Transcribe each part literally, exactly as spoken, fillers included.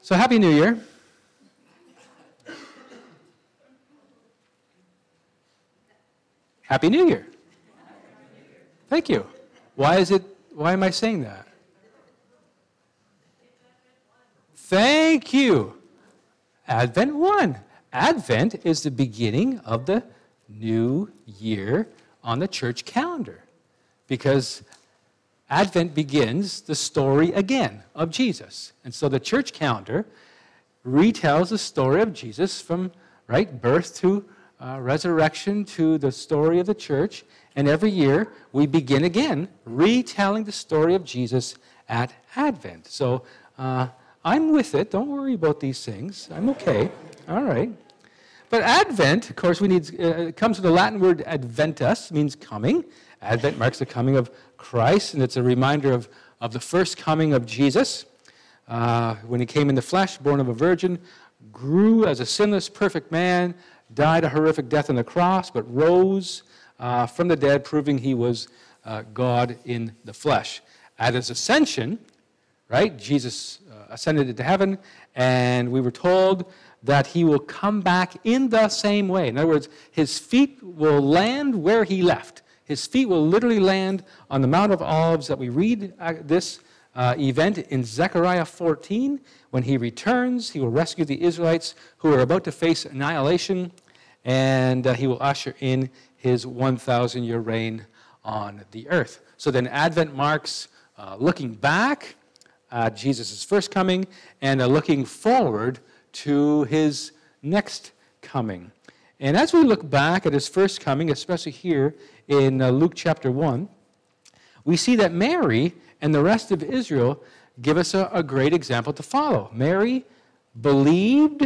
So Happy New Year. Happy New Year. Thank you. Why is it, why am I saying that? Thank you. Advent one. Advent is the beginning of the new year on the church calendar, because Advent begins the story again of Jesus. And so the church calendar retells the story of Jesus from, right, birth to uh, resurrection to the story of the church. And every year we begin again retelling the story of Jesus at Advent. So uh, I'm with it. Don't worry about these things. I'm okay. All right. But Advent, of course, we need, uh, it comes from the Latin word adventus, means coming. Advent marks the coming of Christ, and it's a reminder of, of the first coming of Jesus, uh, when he came in the flesh, born of a virgin, grew as a sinless, perfect man, died a horrific death on the cross, but rose uh, from the dead, proving he was uh, God in the flesh. At his ascension, right, Jesus uh, ascended into heaven, and we were told that he will come back in the same way. In other words, his feet will land where he left. His feet will literally land on the Mount of Olives that we read uh, this uh, event in Zechariah fourteen. When he returns, he will rescue the Israelites who are about to face annihilation, and uh, he will usher in his one thousand year reign on the earth. So then Advent marks uh, looking back at Jesus' first coming and uh, looking forward to his next coming. And as we look back at his first coming, especially here in uh, Luke chapter one, we see that Mary and the rest of Israel give us a, a great example to follow. Mary believed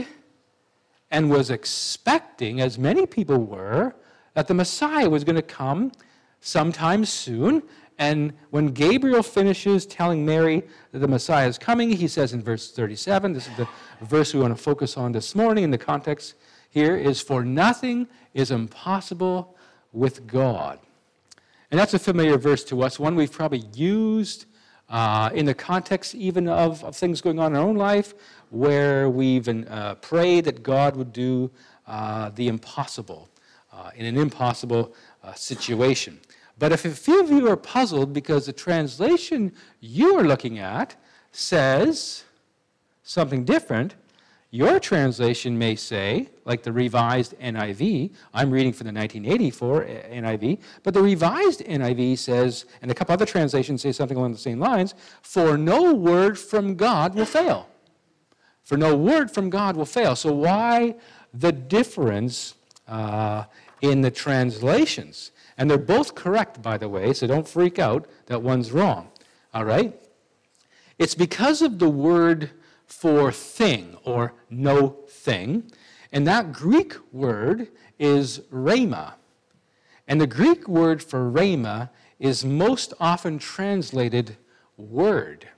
and was expecting, as many people were, that the Messiah was going to come sometime soon. And when Gabriel finishes telling Mary that the Messiah is coming, he says in verse thirty-seven, this is the verse we want to focus on this morning in the context here, is, "For nothing is impossible with God." And that's a familiar verse to us, one we've probably used uh, in the context even of, of things going on in our own life, where we've uh, prayed that God would do uh, the impossible uh, in an impossible uh, situation. But if a few of you are puzzled because the translation you are looking at says something different, your translation may say, like the Revised N I V, I'm reading from the nineteen eighty-four N I V, but the Revised N I V says, and a couple other translations say something along the same lines, "For no word from God will fail." For no word from God will fail. So why the difference uh, in the translations? And they're both correct, by the way, so don't freak out that one's wrong. All right? It's because of the word for thing, or no thing. And that Greek word is rhema. And the Greek word for rhema is most often translated word.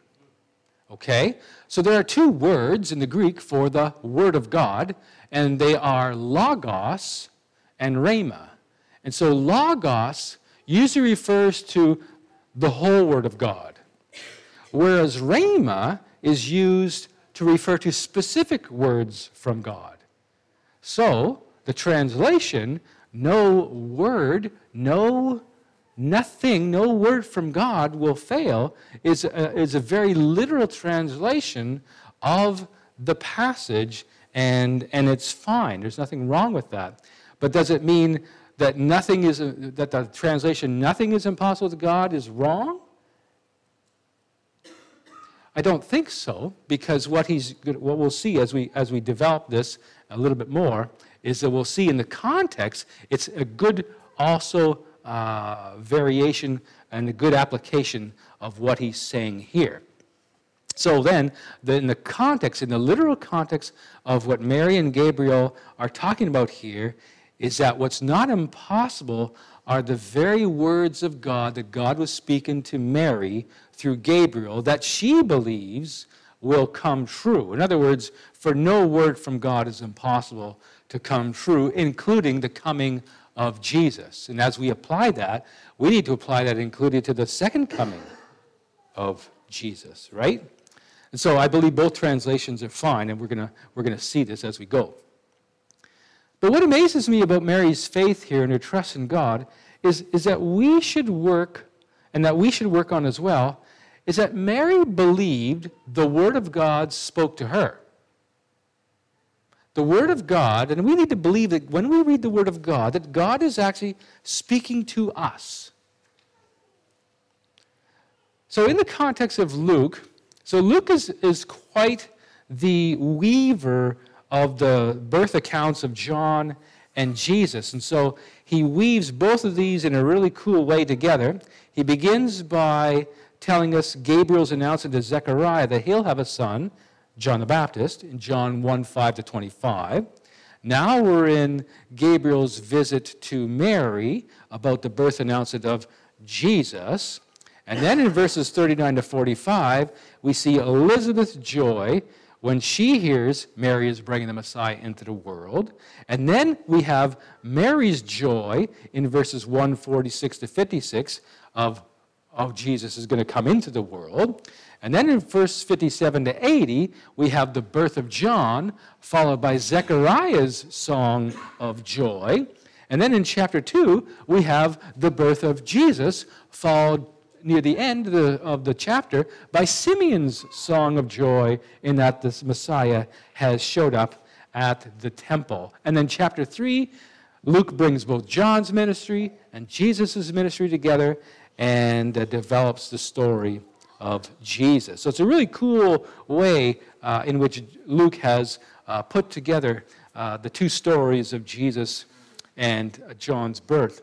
Okay? So there are two words in the Greek for the word of God, and they are logos and rhema. And so logos usually refers to the whole word of God, whereas rhema is used to refer to specific words from God. So the translation, no word, no nothing, no word from God will fail, is a, is a very literal translation of the passage, and, and it's fine. There's nothing wrong with that. But does it mean that nothing is, that the translation, "nothing is impossible to God," is wrong? I don't think so, because what he's what we'll see as we as we develop this a little bit more is that we'll see in the context it's a good also uh, variation and a good application of what he's saying here. So then, the, in the context, in the literal context of what Mary and Gabriel are talking about here, is that what's not impossible are the very words of God that God was speaking to Mary through Gabriel that she believes will come true. In other words, for no word from God is impossible to come true, including the coming of Jesus. And as we apply that, we need to apply that including to the second coming of Jesus, right? And so I believe both translations are fine, and we're going to we're going to see this as we go. But what amazes me about Mary's faith here and her trust in God is, is that we should work, and that we should work on as well, is that Mary believed the Word of God spoke to her. The Word of God, and we need to believe that when we read the Word of God, that God is actually speaking to us. So in the context of Luke, so Luke is, is quite the weaver of the birth accounts of John and Jesus. And so he weaves both of these in a really cool way together. He begins by telling us Gabriel's announcement to Zechariah that he'll have a son, John the Baptist, in John one, five to twenty-five. Now we're in Gabriel's visit to Mary about the birth announcement of Jesus. And then in verses thirty-nine to forty-five, we see Elizabeth's joy when she hears Mary is bringing the Messiah into the world. And then we have Mary's joy in verses one forty-six to fifty-six of, of Jesus is going to come into the world. And then in verse fifty-seven to eighty, we have the birth of John, followed by Zechariah's song of joy. And then in chapter two, we have the birth of Jesus, followed near the end of the, of the chapter by Simeon's song of joy in that this Messiah has showed up at the temple. And then chapter three, Luke brings both John's ministry and Jesus' ministry together and uh, develops the story of Jesus. So it's a really cool way uh, in which Luke has uh, put together uh, the two stories of Jesus and uh, John's birth.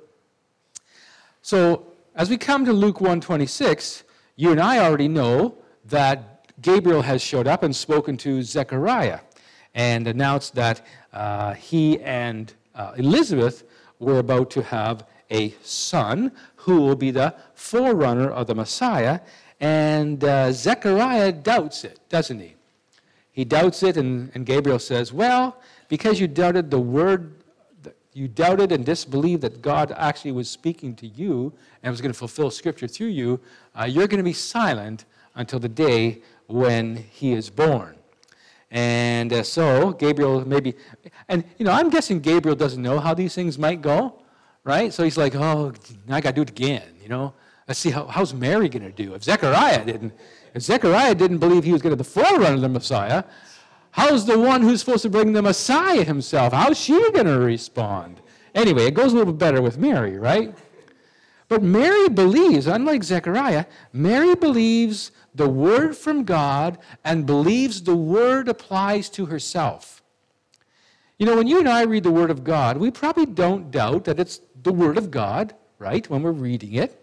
So as we come to Luke one twenty-six, you and I already know that Gabriel has showed up and spoken to Zechariah and announced that uh, he and uh, Elizabeth were about to have a son who will be the forerunner of the Messiah. And uh, Zechariah doubts it, doesn't he? He doubts it, and, and Gabriel says, well, because you doubted the word, you doubted and disbelieved that God actually was speaking to you and was going to fulfill Scripture through you, uh, you're going to be silent until the day when he is born. And uh, so Gabriel maybe, and you know, I'm guessing Gabriel doesn't know how these things might go, right? So he's like, oh, I got to do it again, you know? Let's see, how, how's Mary going to do? If Zechariah didn't, if Zechariah didn't believe he was going to be the forerunner of the Messiah, how's the one who's supposed to bring the Messiah himself? How's she going to respond? Anyway, it goes a little bit better with Mary, right? But Mary believes, unlike Zechariah, Mary believes the word from God and believes the word applies to herself. You know, when you and I read the word of God, we probably don't doubt that it's the word of God, right, when we're reading it.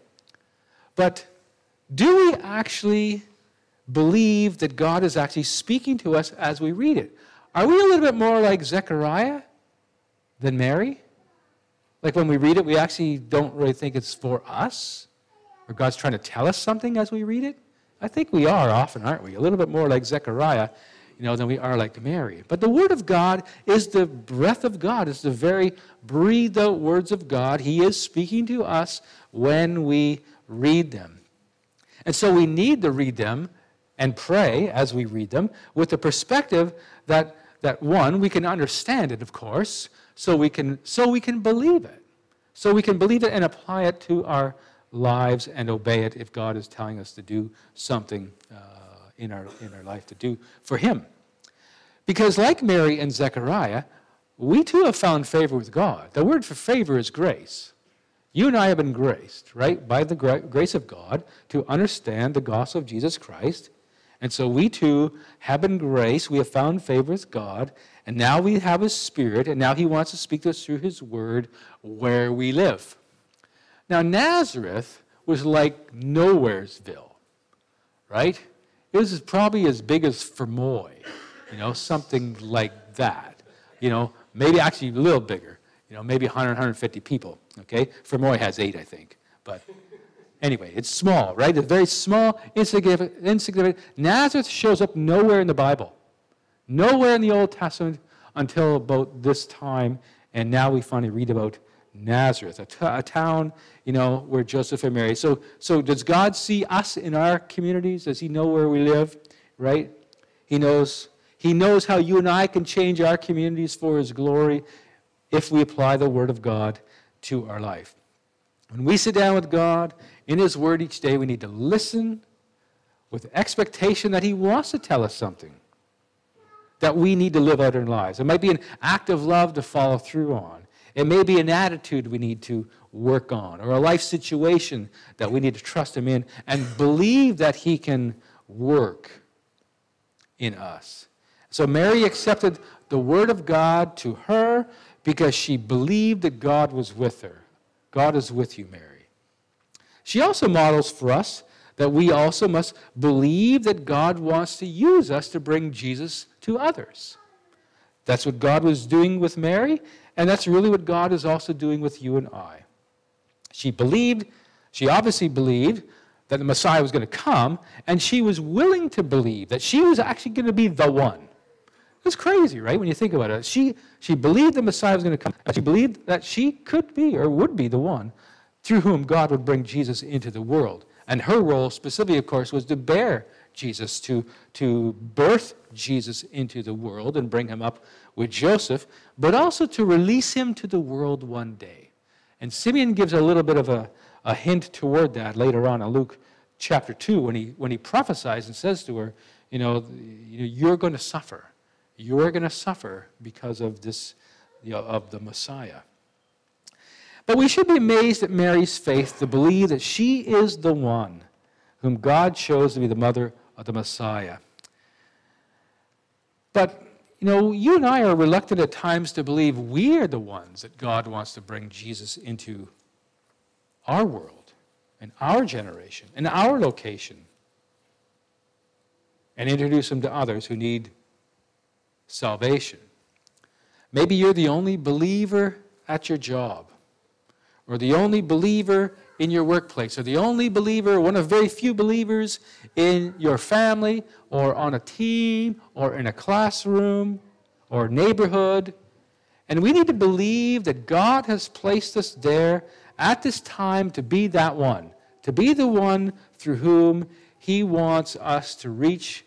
But do we actually believe that God is actually speaking to us as we read it? Are we a little bit more like Zechariah than Mary? Like when we read it, we actually don't really think it's for us? Or God's trying to tell us something as we read it? I think we are often, aren't we? A little bit more like Zechariah, you know, than we are like Mary. But the Word of God is the breath of God. It's the very breathed out words of God. He is speaking to us when we read them. And so we need to read them and pray as we read them with the perspective that, that one, we can understand it, of course, so we can, so we can believe it. So we can believe it and apply it to our lives and obey it if God is telling us to do something uh, in our, in our life to do for Him. Because like Mary and Zechariah, we too have found favor with God. The word for favor is grace. You and I have been graced, right, by the gra- grace of God to understand the gospel of Jesus Christ. And so we too have been graced. We have found favor with God. And now we have His Spirit. And now He wants to speak to us through His Word where we live. Now, Nazareth was like Nowheresville, right? It was probably as big as Fermoy, you know, something like that. You know, maybe actually a little bigger. You know, maybe one hundred, one hundred fifty people, okay? Fermoy has eight, I think. But anyway, it's small, right? It's very small, insignificant, insignificant. Nazareth shows up nowhere in the Bible. Nowhere in the Old Testament until about this time. And now we finally read about Nazareth, a, t- a town, you know, where Joseph and Mary. So, so does God see us in our communities? Does He know where we live? right? He knows, he knows how you and I can change our communities for his glory if we apply the word of God to our life. When we sit down with God in his word each day, we need to listen with expectation that he wants to tell us something that we need to live out in our lives. It might be an act of love to follow through on. It may be an attitude we need to work on, or a life situation that we need to trust him in and believe that he can work in us. So Mary accepted the word of God to her because she believed that God was with her. God is with you, Mary. She also models for us that we also must believe that God wants to use us to bring Jesus to others. That's what God was doing with Mary, and that's really what God is also doing with you and I. She believed, she obviously believed that the Messiah was going to come, and she was willing to believe that she was actually going to be the one. It's crazy, right, when you think about it. She, she believed the Messiah was going to come. She believed that she could be or would be the one through whom God would bring Jesus into the world. And her role specifically, of course, was to bear Jesus, to, to birth Jesus into the world and bring him up with Joseph, but also to release him to the world one day. And Simeon gives a little bit of a, a hint toward that later on in Luke chapter two when he, when he prophesies and says to her, you know, you're going to suffer. You're going to suffer because of this, you know, of the Messiah. But we should be amazed at Mary's faith to believe that she is the one whom God chose to be the mother of the Messiah. But, you know, you and I are reluctant at times to believe we are the ones that God wants to bring Jesus into our world, and our generation, and our location, and introduce him to others who need salvation. Maybe you're the only believer at your job, or the only believer in your workplace, or the only believer, one of very few believers in your family, or on a team, or in a classroom, or neighborhood. And we need to believe that God has placed us there at this time to be that one, to be the one through whom he wants us to reach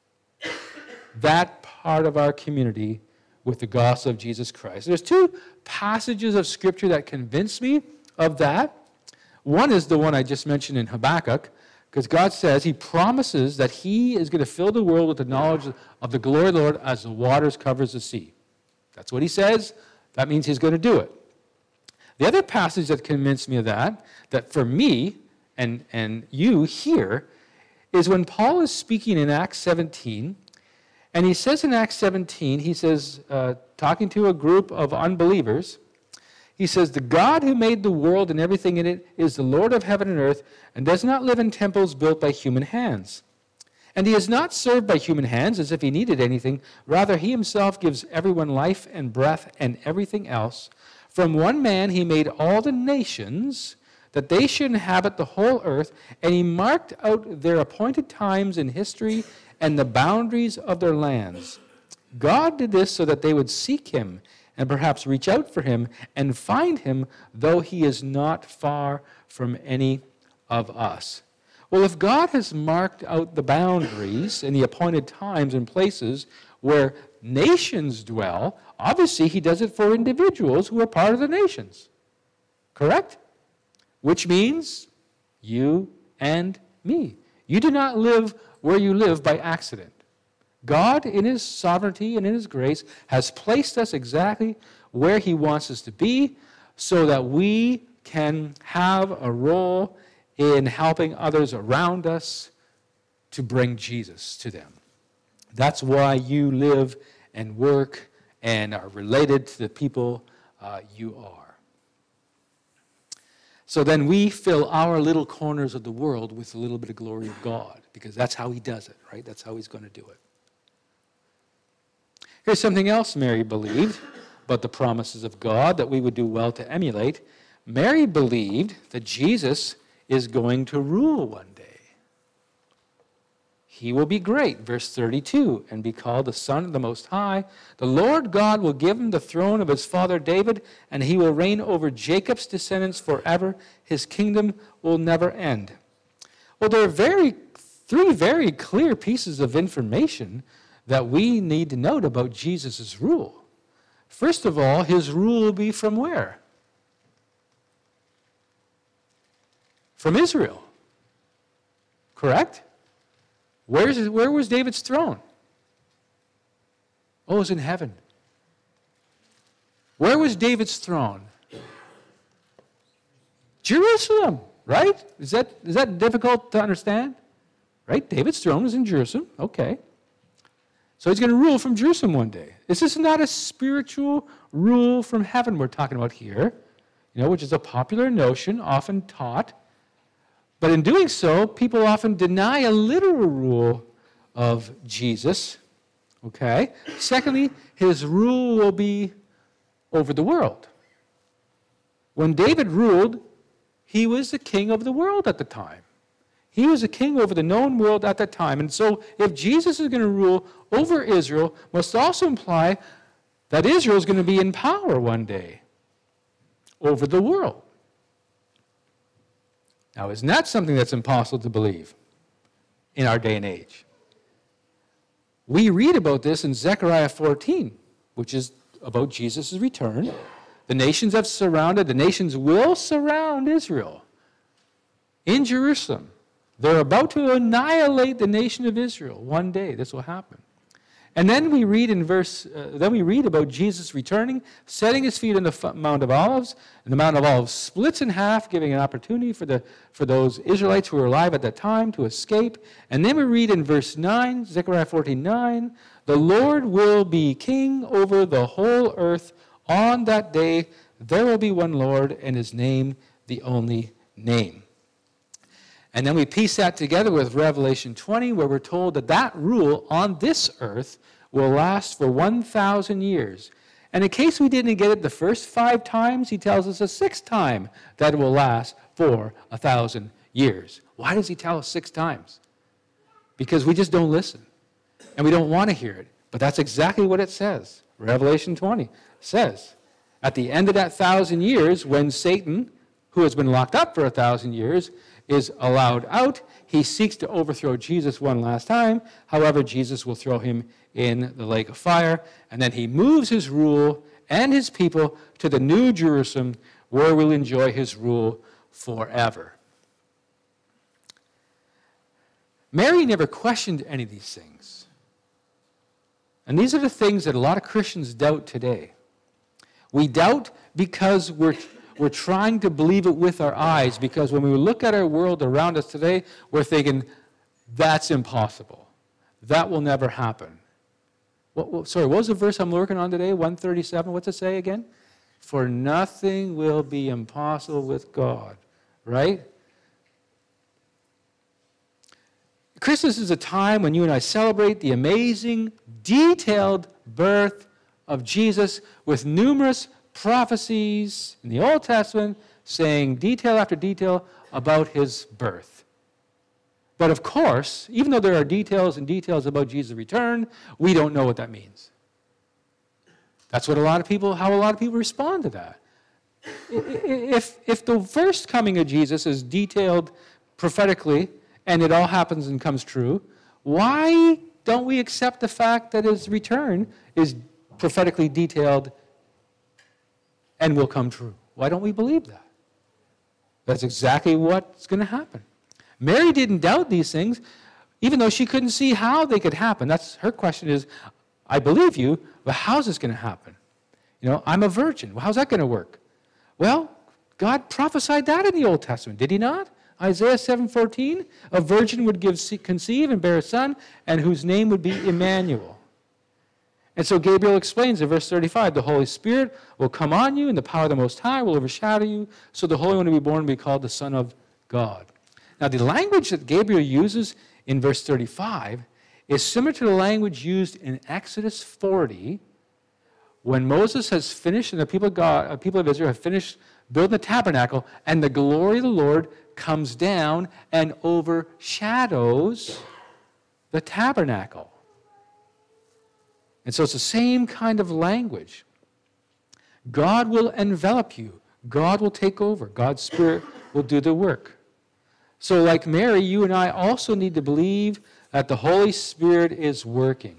that part of our community with the gospel of Jesus Christ. There's two passages of Scripture that convince me of that. One is the one I just mentioned in Habakkuk, because God says he promises that he is going to fill the world with the knowledge of the glory of the Lord as the waters covers the sea. That's what he says. That means he's going to do it. The other passage that convinced me of that, that for me and, and you here, is when Paul is speaking in Acts seventeen. And he says in Acts seventeen, he says, uh, talking to a group of unbelievers, he says, the God who made the world and everything in it is the Lord of heaven and earth and does not live in temples built by human hands. And he is not served by human hands as if he needed anything. Rather, he himself gives everyone life and breath and everything else. From one man he made all the nations that they should inhabit the whole earth, and he marked out their appointed times in history and the boundaries of their lands. God did this so that they would seek him and perhaps reach out for him and find him, though he is not far from any of us. Well, if God has marked out the boundaries and the appointed times and places where nations dwell, obviously he does it for individuals who are part of the nations. Correct? Which means you and me. You do not live where you live by accident. God, in his sovereignty and in his grace, has placed us exactly where he wants us to be so that we can have a role in helping others around us to bring Jesus to them. That's why you live and work and are related to the people uh, you are. So then we fill our little corners of the world with a little bit of glory of God, because that's how he does it, right? That's how he's going to do it. Here's something else Mary believed about the promises of God that we would do well to emulate. Mary believed that Jesus is going to rule one day. He will be great, verse thirty-two, and be called the Son of the Most High. The Lord God will give him the throne of his father David, and he will reign over Jacob's descendants forever. His kingdom will never end. Well, there are very three very clear pieces of information that we need to note about Jesus' rule. First of all, his rule will be from where? From Israel. Correct? Where's, where was David's throne? Oh, it was in heaven. Where was David's throne? Jerusalem, right? Is that, is that difficult to understand? Right? David's throne is in Jerusalem. Okay. So he's going to rule from Jerusalem one day. This is not a spiritual rule from heaven we're talking about here, you know, which is a popular notion often taught. But in doing so, people often deny a literal rule of Jesus. Okay? Secondly, his rule will be over the world. When David ruled, he was the king of the world at the time. He was a king over the known world at that time. And so if Jesus is going to rule over Israel, must also imply that Israel is going to be in power one day over the world. Now, isn't that something that's impossible to believe in our day and age? We read about this in Zechariah fourteen, which is about Jesus' return. The nations have surrounded, the nations will surround Israel in Jerusalem. They're about to annihilate the nation of Israel. One day this will happen. And then we read in verse, uh, then we read about Jesus returning, setting his feet on the f- Mount of Olives, and the Mount of Olives splits in half, giving an opportunity for the for those Israelites who were alive at that time to escape. And then we read in verse nine, Zechariah fourteen nine, the Lord will be king over the whole earth. On that day there will be one Lord, and his name the only name. And then we piece that together with Revelation twenty, where we're told that that rule on this earth will last for one thousand years. And in case we didn't get it the first five times, he tells us a sixth time that it will last for a thousand years. Why does he tell us six times? Because we just don't listen. And we don't want to hear it. But that's exactly what it says. Revelation twenty says, at the end of that thousand years, when Satan, who has been locked up for a thousand years, is allowed out, he seeks to overthrow Jesus one last time. However, Jesus will throw him in the lake of fire, and then he moves his rule and his people to the new Jerusalem, where we'll enjoy his rule forever. Mary never questioned any of these things. And these are the things that a lot of Christians doubt today. We doubt because we're We're trying to believe it with our eyes, because when we look at our world around us today, we're thinking, that's impossible. That will never happen. What, what, sorry, what was the verse I'm working on today? one thirty-seven, what's it say again? For nothing will be impossible with God, right? Christmas is a time when you and I celebrate the amazing, detailed birth of Jesus with numerous prophecies in the Old Testament saying detail after detail about his birth. But of course, even though there are details and details about Jesus' return, we don't know what that means. That's what a lot of people, how a lot of people respond to that. If, if the first coming of Jesus is detailed prophetically and it all happens and comes true, why don't we accept the fact that his return is prophetically detailed and will come true? Why don't we believe that? That's exactly what's going to happen. Mary didn't doubt these things, even though she couldn't see how they could happen. That's her question is, I believe you, but how's this going to happen? You know, I'm a virgin. Well, how's that going to work? Well, God prophesied that in the Old Testament, did he not? Isaiah seven fourteen, a virgin would give conceive and bear a son, and whose name would be Emmanuel. And so Gabriel explains in verse thirty-five, the Holy Spirit will come on you, and the power of the Most High will overshadow you, so the Holy One will be born will be called the Son of God. Now, the language that Gabriel uses in verse thirty-five is similar to the language used in Exodus forty, when Moses has finished, and the people of God, uh, people of Israel have finished building the tabernacle, and the glory of the Lord comes down and overshadows the tabernacle. And so it's the same kind of language. God will envelop you. God will take over. God's Spirit will do the work. So like Mary, you and I also need to believe that the Holy Spirit is working.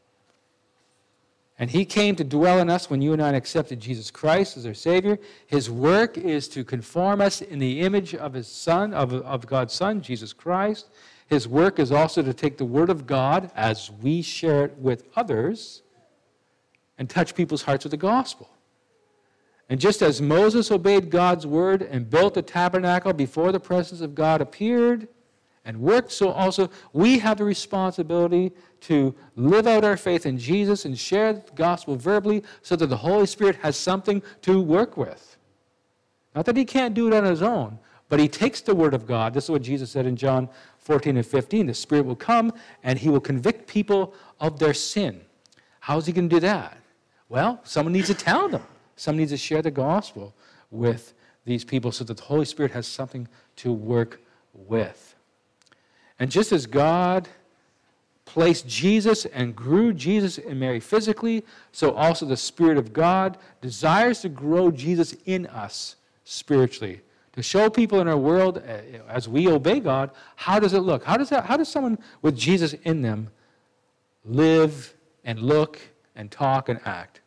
And he came to dwell in us when you and I accepted Jesus Christ as our Savior. His work is to conform us in the image of his Son, of, of God's Son, Jesus Christ. His work is also to take the Word of God as we share it with others and touch people's hearts with the gospel. And just as Moses obeyed God's word and built the tabernacle before the presence of God appeared and worked, so also we have the responsibility to live out our faith in Jesus and share the gospel verbally so that the Holy Spirit has something to work with. Not that he can't do it on his own, but he takes the word of God. This is what Jesus said in John fourteen and fifteen. The Spirit will come and he will convict people of their sin. How is he going to do that? Well, someone needs to tell them. Someone needs to share the gospel with these people so that the Holy Spirit has something to work with. And just as God placed Jesus and grew Jesus in Mary physically, so also the Spirit of God desires to grow Jesus in us spiritually. To show people in our world, as we obey God, how does it look? How does that, how does someone with Jesus in them live and look and talk and act?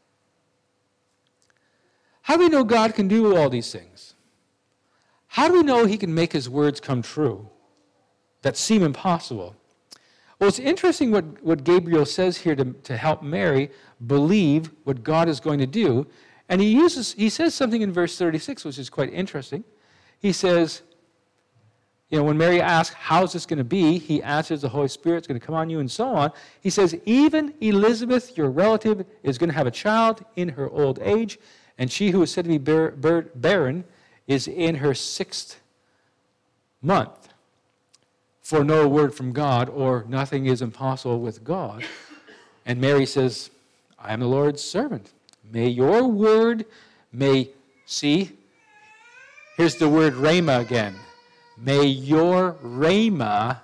How do we know God can do all these things? How do we know he can make his words come true that seem impossible? Well, it's interesting what, what Gabriel says here to, to help Mary believe what God is going to do. And he uses he says something in verse thirty-six, which is quite interesting. He says, you know, when Mary asks, how's this going to be? He answers, the Holy Spirit's going to come on you and so on. He says, even Elizabeth, your relative, is going to have a child in her old age, and she who is said to be bar- bar- barren is in her sixth month. For no word from God, or nothing is impossible with God. And Mary says, I am the Lord's servant. May your word, may, see, here's the word rhema again. May your rhema,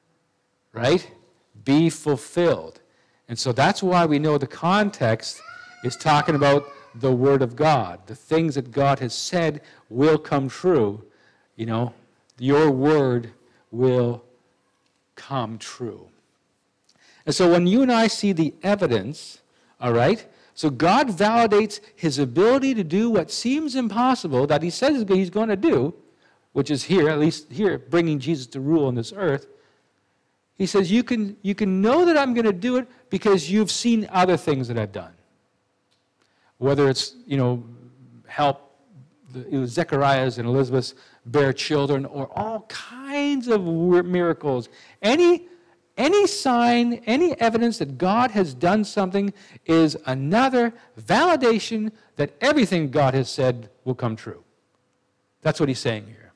right, be fulfilled. And so that's why we know the context is talking about the word of God. The things that God has said will come true. You know, your word will come true. And so when you and I see the evidence, all right, so God validates his ability to do what seems impossible that he says he's going to do, which is here, at least here, bringing Jesus to rule on this earth. He says, you can, you can know that I'm going to do it because you've seen other things that I've done. Whether it's, you know, help the, Zechariah's and Elizabeth's bear children, or all kinds of miracles. Any, any sign, any evidence that God has done something is another validation that everything God has said will come true. That's what he's saying here.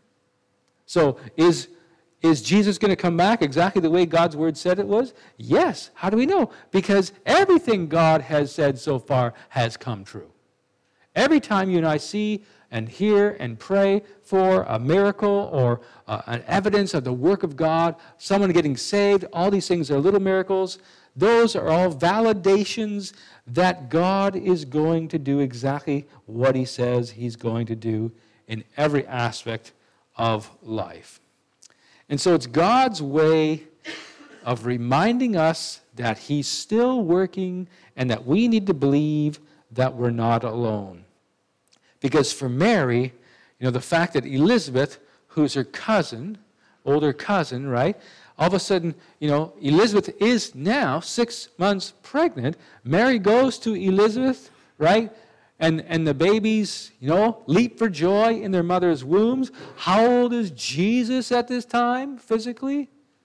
So is, is Jesus going to come back exactly the way God's word said it was? Yes. How do we know? Because everything God has said so far has come true. Every time you and I see and hear and pray for a miracle or uh, an evidence of the work of God, someone getting saved, all these things are little miracles. Those are all validations that God is going to do exactly what he says he's going to do in every aspect of life. And so it's God's way of reminding us that he's still working and that we need to believe that we're not alone. Because for Mary, you know, the fact that Elizabeth, who's her cousin, older cousin, right, all of a sudden, you know, Elizabeth is now six months pregnant. Mary goes to Elizabeth, right, and, and the babies, you know, leap for joy in their mother's wombs. How old is Jesus at this time, physically?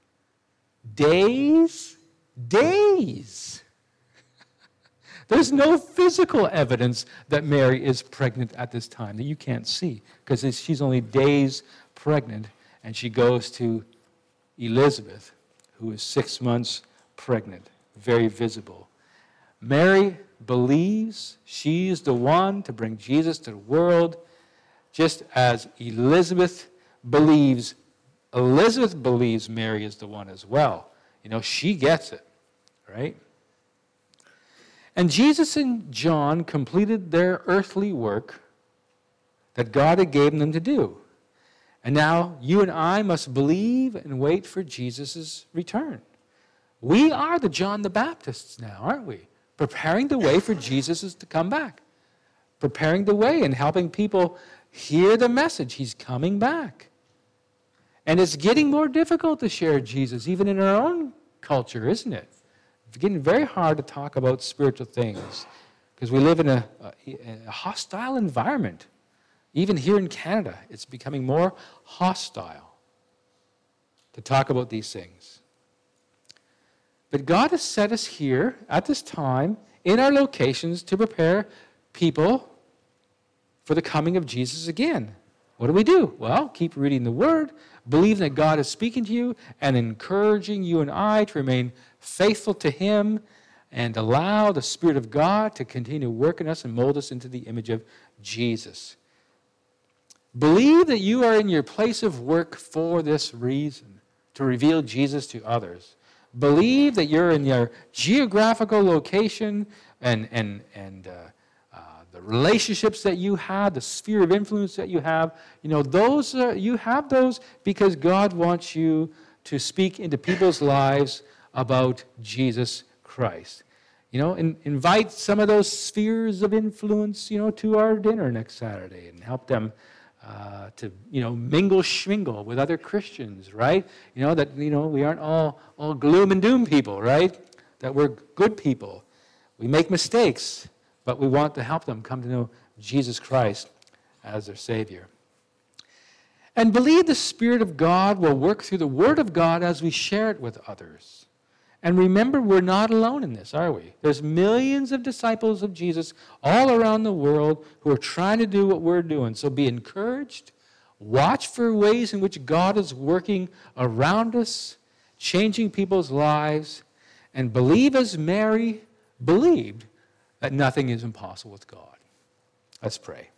Days? Days. There's no physical evidence that Mary is pregnant at this time that you can't see, because she's only days pregnant, and she goes to Elizabeth, who is six months pregnant, very visible. Mary believes she's the one to bring Jesus to the world, just as Elizabeth believes, Elizabeth believes Mary is the one as well. You know, she gets it, right? And Jesus and John completed their earthly work that God had given them to do. And now you and I must believe and wait for Jesus' return. We are the John the Baptists now, aren't we? Preparing the way for Jesus to come back. Preparing the way and helping people hear the message. He's coming back. And it's getting more difficult to share Jesus, even in our own culture, isn't it? It's getting very hard to talk about spiritual things because we live in a, a, a hostile environment. Even here in Canada, it's becoming more hostile to talk about these things. But God has set us here at this time in our locations to prepare people for the coming of Jesus again. What do we do? Well, keep reading the Word, believe that God is speaking to you and encouraging you and I to remain faithful to Him and allow the Spirit of God to continue to work in us and mold us into the image of Jesus. Believe that you are in your place of work for this reason, to reveal Jesus to others. Believe that you're in your geographical location and, and, and uh, uh, the relationships that you have, the sphere of influence that you have. You know, those are, you have those because God wants you to speak into people's lives about Jesus Christ. You know, in, invite some of those spheres of influence, you know, to our dinner next Saturday and help them Uh, to, you know, mingle schmingle with other Christians, right? You know, that, you know, we aren't all, all gloom and doom people, right? That we're good people. We make mistakes, but we want to help them come to know Jesus Christ as their Savior. And believe the Spirit of God will work through the Word of God as we share it with others. And remember, we're not alone in this, are we? There's millions of disciples of Jesus all around the world who are trying to do what we're doing. So be encouraged. Watch for ways in which God is working around us, changing people's lives, and believe as Mary believed that nothing is impossible with God. Let's pray.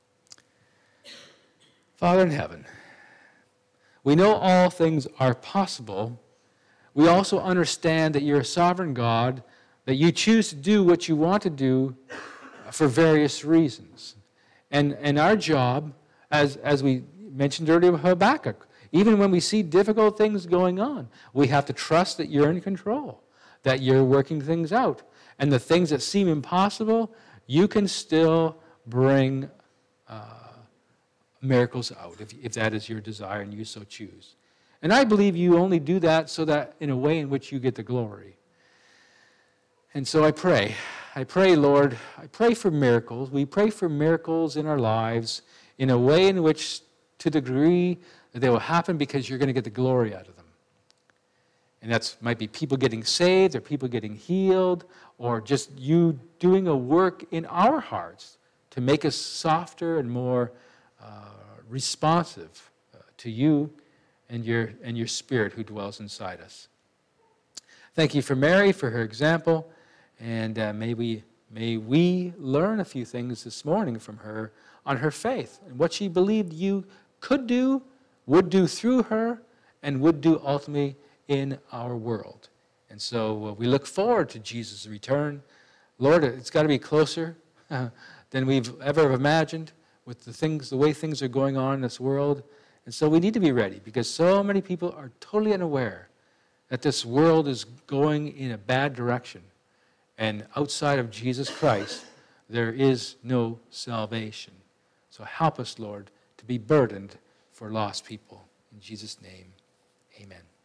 Father in heaven, we know all things are possible. We also understand that you're a sovereign God, that you choose to do what you want to do for various reasons. And, and our job, as, as we mentioned earlier with Habakkuk, even when we see difficult things going on, we have to trust that you're in control, that you're working things out. And the things that seem impossible, you can still bring uh, miracles out, if, if that is your desire and you so choose. And I believe you only do that so that in a way in which you get the glory. And so I pray. I pray, Lord, I pray for miracles. We pray for miracles in our lives in a way in which, to the degree that they will happen because you're going to get the glory out of them. And that might be people getting saved or people getting healed or just you doing a work in our hearts to make us softer and more uh, responsive uh, to you and your and your Spirit who dwells inside us. Thank you for Mary, for her example, and uh, may we may we learn a few things this morning from her on her faith and what she believed you could do, would do through her, and would do ultimately in our world. And so uh, we look forward to Jesus' return. Lord, it's got to be closer uh, than we've ever imagined with the things, the way things are going on in this world. And so we need to be ready because so many people are totally unaware that this world is going in a bad direction. And outside of Jesus Christ, there is no salvation. So help us, Lord, to be burdened for lost people. In Jesus' name, amen.